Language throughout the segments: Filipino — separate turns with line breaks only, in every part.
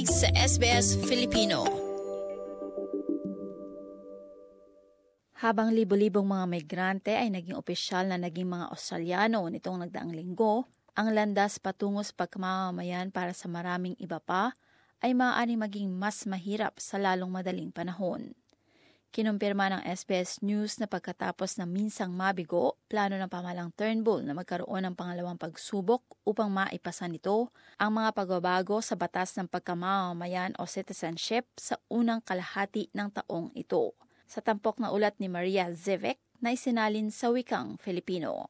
pakikinig sa SBS Filipino. Habang libo-libong mga migrante ay naging opisyal na naging mga Australiano nitong nagdaang linggo, ang landas patungo sa pagkamamayan para sa maraming iba pa ay maaaring maging mas mahirap sa lalong madaling panahon. Kinumpirma ng SBS News na pagkatapos ng minsang mabigo, plano ng pamahalang Turnbull na magkaroon ng pangalawang pagsubok upang maipasa nito ang mga pagbabago sa batas ng pagkamamayan o citizenship sa unang kalahati ng taong ito. Sa tampok na ulat ni Maria Zivek na isinalin sa wikang Filipino.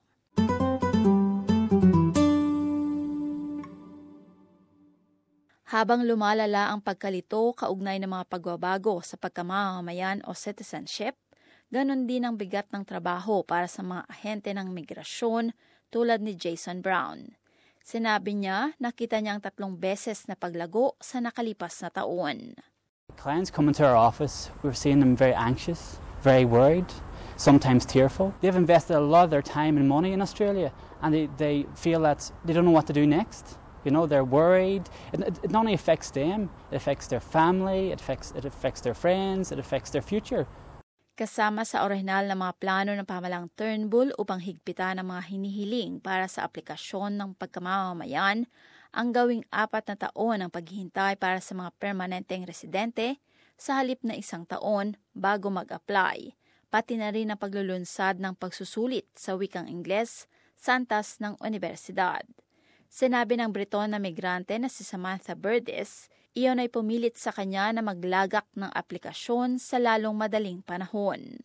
Habang lumalala ang pagkalito kaugnay ng mga pagbabago sa pagkamamayan o citizenship, ganon din ang bigat ng trabaho para sa mga ahente ng migrasyon tulad ni Jason Brown. Sinabi niya, nakita niya ang 3 beses na paglago sa nakalipas na taon.
Clients come into our office, we're seeing them very anxious, very worried, sometimes tearful. They've invested a lot of their time and money in Australia and they feel that they don't know what to do next. You know, they're worried. It not only affects them, it affects their family, it affects their friends, it affects their future.
Kasama sa orihinal na mga plano ng pamahalang Turnbull upang higpitan ang mga hinihiling para sa aplikasyon ng pagkamamayan, ang gawing 4 na taon ang paghihintay para sa mga permanenteng residente sa halip na 1 taon bago mag-apply, pati na rin ang paglulunsad ng pagsusulit sa wikang Ingles sa antas ng universidad. Sinabi ng Briton na migrante na si Samantha Burdes, iyon ay pumilit sa kanya na maglagak ng aplikasyon sa lalong madaling panahon.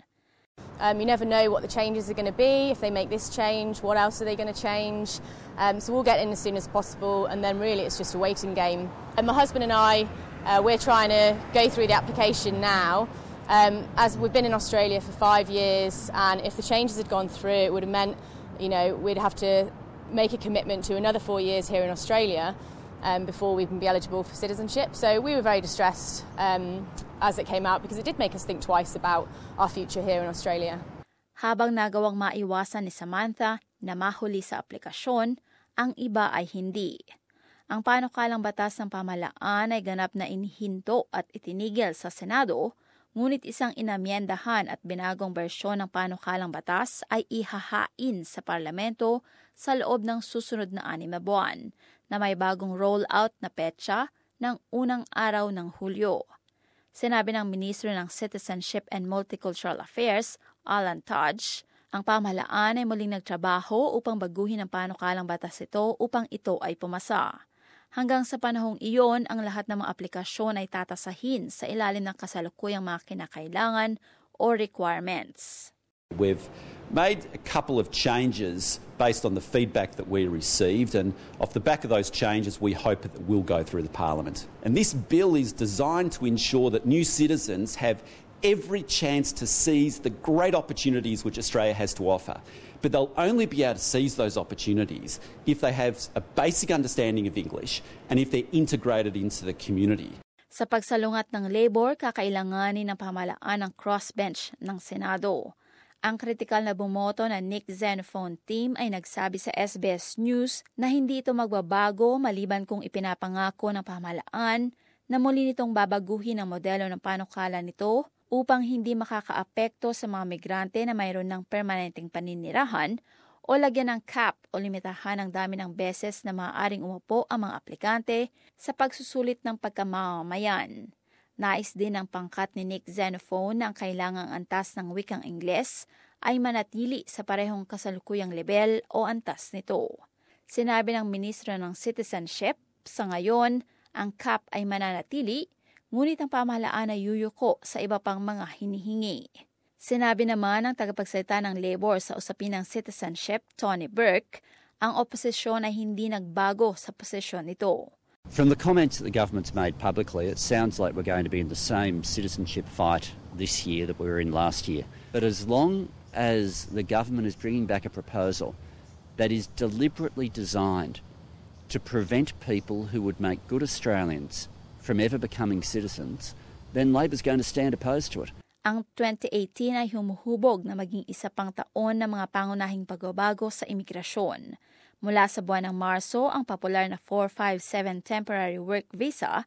You never know what the changes are going to be. If they make this change, what else are they going to change? So we'll get in as soon as possible, and then really it's just a waiting game. And my husband and I, we're trying to go through the application now. As we've been in Australia for 5 years, and if the changes had gone through, it would have meant, we'd have to make a commitment to another 4 years here in Australia before we can be eligible for citizenship. So we were very distressed as it came out because it did make us think twice about our future here in Australia.
Habang nagawang maiwasan ni Samantha na mahuli sa aplikasyon, ang iba ay hindi. Ang panukalang batas ng pamahalaan ay ganap na inihinto at itinigil sa Senado, ngunit isang inamyendahan at binagong bersyon ng panukalang batas ay ihahain sa parlamento sa loob ng susunod na 6 na buwan na may bagong rollout na petsa ng unang araw ng Hulyo. Sinabi ng Ministro ng Citizenship and Multicultural Affairs, Alan Tudge, ang pamahalaan ay muling nagtrabaho upang baguhin ang panukalang batas ito upang ito ay pumasa. Hanggang sa panahong iyon, ang lahat ng mga aplikasyon ay tatasahin sa ilalim ng kasalukuyang mga kinakailangan o requirements.
We've made a couple of changes based on the feedback that we received, and off the back of those changes we hope that will go through the Parliament. And this bill is designed to ensure that new citizens have every chance to seize the great opportunities which Australia has to offer. But they'll only be able to seize those opportunities if they have a basic understanding of English and if they're integrated into the community.
Sa pagsalungat ng Labor, kakailanganin ng pamahalaan ng crossbench ng Senado. Ang kritikal na bumoto na Nick Xenophon team ay nagsabi sa SBS News na hindi ito magbabago maliban kung ipinapangako ng pamahalaan na muli nitong babaguhin ang modelo ng panukala nito upang hindi makakaapekto sa mga migrante na mayroon ng permanenteng paninirahan o lagyan ng cap o limitahan ang dami ng beses na maaaring umupo ang mga aplikante sa pagsusulit ng pagkamamayan. Nais din ng pangkat ni Nick Xenophon na ang kailangang antas ng wikang Ingles ay manatili sa parehong kasalukuyang level o antas nito. Sinabi ng Ministro ng Citizenship, sa ngayon, ang cap ay mananatili, ngunit ang pamahalaan ay yuyuko sa iba pang mga hinihingi. Sinabi naman ng tagapagsalita ng Labor sa usapin ng citizenship, Tony Burke, ang oposisyon ay hindi nagbago sa posisyon nito.
From the comments that the government's made publicly, it sounds like we're going to be in the same citizenship fight this year that we were in last year. But as long as the government is bringing back a proposal that is deliberately designed to prevent people who would make good Australians from ever becoming citizens, then Labor's going to stand opposed to it.
Ang 2018 ay humuhubog na maging isa pang taon ng mga pangunahing pagbabago sa imigrasyon. Mula sa buwan ng Marso, ang popular na 457 temporary work visa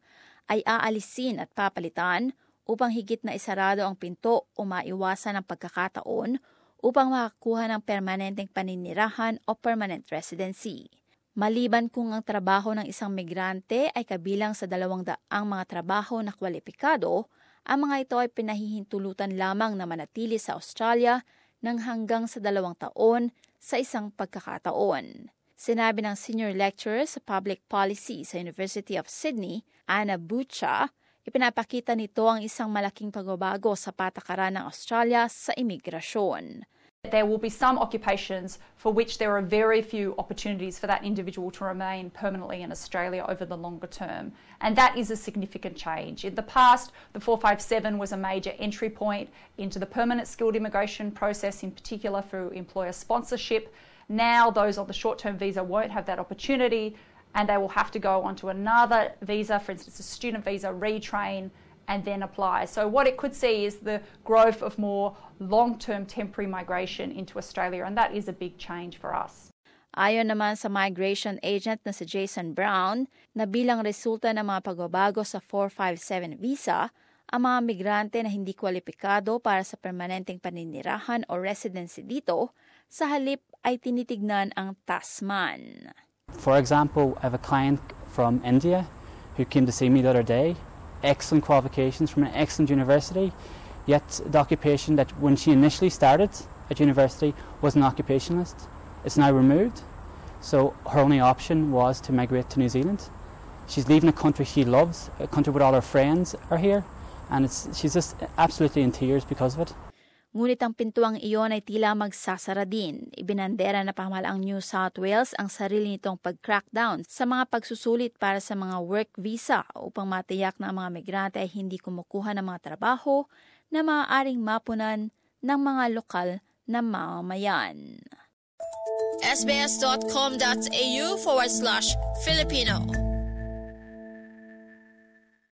ay aalisin at papalitan upang higit na isarado ang pinto o maiwasan ang pagkakataon upang makakuha ng permanenteng paninirahan o permanent residency. Maliban kung ang trabaho ng isang migrante ay kabilang sa 200 mga trabaho na kwalipikado, ang mga ito ay pinahihintulutan lamang na manatili sa Australia ng hanggang sa 2 taon sa isang pagkakataon. Sinabi ng senior lecturer sa public policy sa University of Sydney, Anna Butcha, ipinapakita nito ang isang malaking pagbabago sa patakaran ng Australia sa imigrasyon.
There will be some occupations for which there are very few opportunities for that individual to remain permanently in Australia over the longer term. And that is a significant change. In the past, the 457 was a major entry point into the permanent skilled immigration process, in particular through employer sponsorship. Now those on the short-term visa won't have that opportunity and they will have to go onto another visa, for instance, a student visa, retrain, and then apply. So what it could see is the growth of more long-term temporary migration into Australia, and that is a big change for us.
Ayon naman sa migration agent na si Jason Brown, na bilang resulta ng mga pagbabago sa 457 visa, ang mga migrante na hindi kwalipikado para sa permanenteng paninirahan o residency dito, sa halip ay tinitignan ang Tasman.
For example, I have a client from India who came to see me the other day. Excellent qualifications from an excellent university, yet the occupation that when she initially started at university was an occupationalist. It's now removed, so her only option was to migrate to New Zealand. She's leaving a country she loves, a country where all her friends are here, and she's just absolutely in tears because of it.
Ngunit ang pintuang iyon ay tila magsasara din. Ibinandera na pamahalaang New South Wales ang sarili nitong pag-crackdown sa mga pagsusulit para sa mga work visa upang matiyak na ang mga migrante ay hindi kumukuha ng mga trabaho na maaaring mapunan ng mga lokal na mamamayan.
sbs.com.au/Filipino